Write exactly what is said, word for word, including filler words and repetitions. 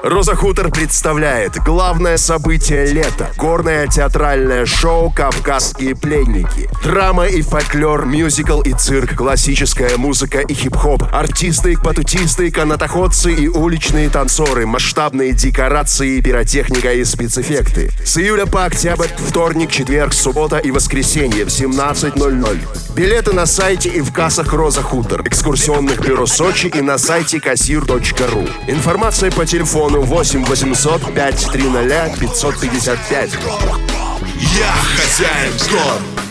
Роза Хутор представляет главное событие лета — горное театральное шоу «Кавказские пленники». Драма и фольклор, мюзикл и цирк, классическая музыка и хип-хоп, артисты, батутисты, канатоходцы и уличные танцоры, масштабные декорации, пиротехника и спецэффекты. С июля по октябрь, вторник, четверг, суббота и воскресенье в семнадцать ноль ноль. Билеты на сайте и в кассах «Роза Хутор», экскурсионных бюро Сочи и на сайте кассир точка ру. Информация по телефону восемь восемьсот пятьсот тридцать пятьсот пятьдесят пять. Я хозяин гор.